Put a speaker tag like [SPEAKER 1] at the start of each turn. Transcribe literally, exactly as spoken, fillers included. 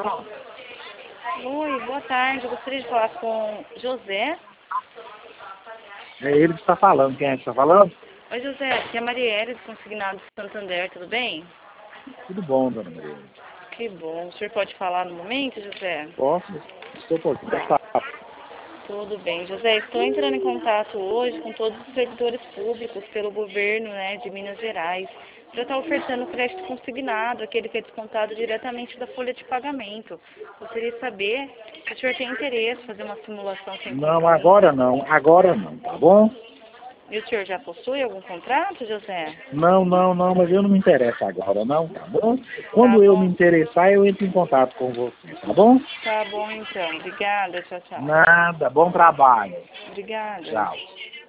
[SPEAKER 1] Pronto.
[SPEAKER 2] Oi, boa tarde. Eu gostaria de falar com José.
[SPEAKER 1] É ele que está falando. Quem é que está falando?
[SPEAKER 2] Oi, José. Aqui é a Marielle, do Consignado de Santander. Tudo bem?
[SPEAKER 1] Tudo bom, dona Maria.
[SPEAKER 2] Que bom. O senhor pode falar no momento, José?
[SPEAKER 1] Posso? Estou podendo. Tá.
[SPEAKER 2] Tudo bem, José. Estou entrando em contato hoje com todos os servidores públicos pelo governo, né, de Minas Gerais, para estar ofertando crédito consignado, aquele que é descontado diretamente da folha de pagamento. Gostaria de saber se o senhor tem interesse em fazer uma simulação sem
[SPEAKER 1] Não,
[SPEAKER 2] compromisso.
[SPEAKER 1] agora não. Agora não, tá bom?
[SPEAKER 2] E o senhor já possui algum contrato, José?
[SPEAKER 1] Não, não, não, mas eu não me interesso agora, não, tá bom? Quando
[SPEAKER 2] Tá
[SPEAKER 1] eu
[SPEAKER 2] bom.
[SPEAKER 1] me interessar, eu entro em contato com você, tá bom?
[SPEAKER 2] Tá bom, então. Obrigada. Tchau, tchau.
[SPEAKER 1] Nada, bom trabalho.
[SPEAKER 2] Obrigada.
[SPEAKER 1] Tchau.